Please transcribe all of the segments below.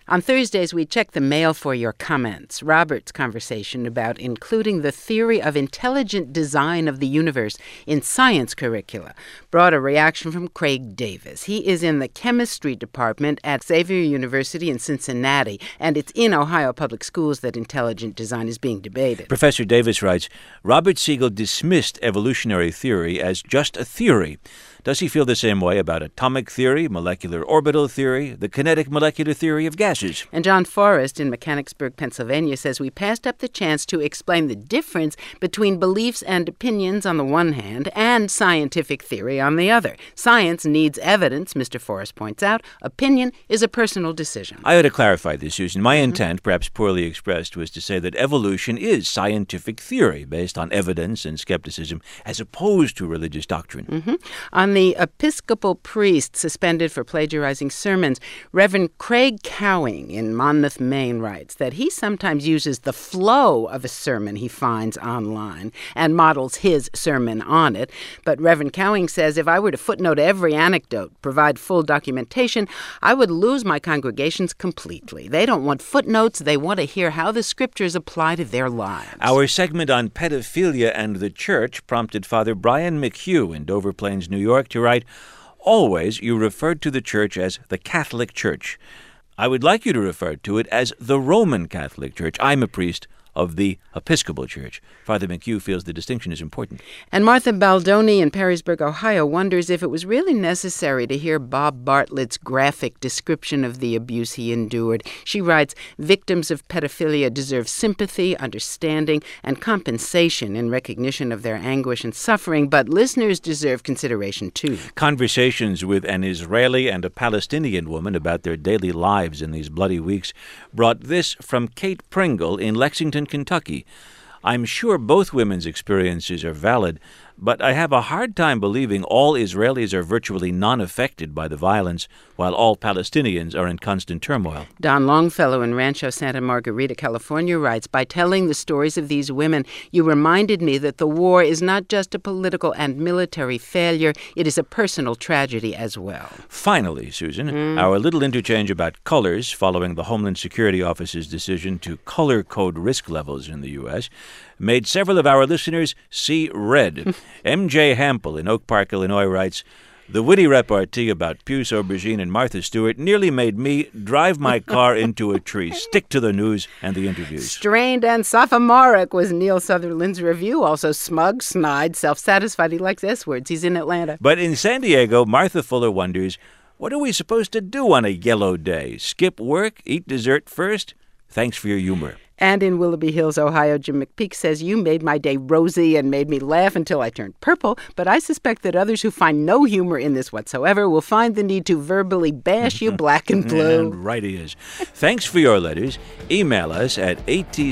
On Thursdays, we check the mail for your comments. Robert's conversation about including the theory of intelligent design of the universe in science curricula brought a reaction from Craig Davis. He is in the chemistry department at Xavier University in Cincinnati, and it's in Ohio public schools that intelligent design is being debated. Professor Davis writes, Robert Siegel dismissed evolutionary theory as just a theory. Does he feel the same way about atomic theory, molecular orbital theory, the kinetic molecular theory of gases? And John Forrest in Mechanicsburg, Pennsylvania, says we passed up the chance to explain the difference between beliefs and opinions on the one hand and scientific theory on the other. Science needs evidence, Mr. Forrest points out. Opinion is a personal decision. I ought to clarify this, Susan. My intent, perhaps poorly expressed, was to say that evolution is scientific theory based on evidence and skepticism as opposed to religious doctrine. On the Episcopal priest suspended for plagiarizing sermons, Reverend Craig Cowing in Monmouth, Maine, writes that he sometimes uses the flow of a sermon he finds online and models his sermon on it. But Reverend Cowing says if I were to footnote every anecdote, provide full documentation, I would lose my congregations completely. They don't want footnotes. They want to hear how the scriptures apply to their lives. Our segment on pedophilia and the church prompted Father Brian McHugh in Dover Plains, New York, to write, always you referred to the church as the Catholic Church. I would like you to refer to it as the Roman Catholic Church. I'm a priest of the Episcopal Church. Father McHugh feels the distinction is important. And Martha Baldoni in Perrysburg, Ohio, wonders if it was really necessary to hear Bob Bartlett's graphic description of the abuse he endured. She writes, victims of pedophilia deserve sympathy, understanding, and compensation in recognition of their anguish and suffering, but listeners deserve consideration, too. Conversations with an Israeli and a Palestinian woman about their daily lives in these bloody weeks brought this from Kate Pringle in Lexington, Kentucky. I'm sure both women's experiences are valid, but I have a hard time believing all Israelis are virtually non-affected by the violence, while all Palestinians are in constant turmoil. Don Longfellow in Rancho Santa Margarita, California, writes, by telling the stories of these women, you reminded me that the war is not just a political and military failure, it is a personal tragedy as well. Finally, Susan, our little interchange about colors following the Homeland Security Office's decision to color code risk levels in the U.S. made several of our listeners see red. M.J. Hampel in Oak Park, Illinois, writes, the witty repartee about Puce Aubergine and Martha Stewart nearly made me drive my car into a tree. Stick to the news and the interviews. Strained and sophomoric was Neil Sutherland's review. Also smug, snide, self-satisfied. He likes S-words. He's in Atlanta. But in San Diego, Martha Fuller wonders, what are we supposed to do on a yellow day? Skip work? Eat dessert first? Thanks for your humor. And in Willoughby Hills, Ohio, Jim McPeak says, you made my day rosy and made me laugh until I turned purple, but I suspect that others who find no humor in this whatsoever will find the need to verbally bash you black and blue. And right he is. Thanks for your letters. Email us at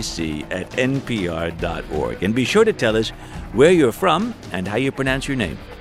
atc@npr.org. And be sure to tell us where you're from and how you pronounce your name.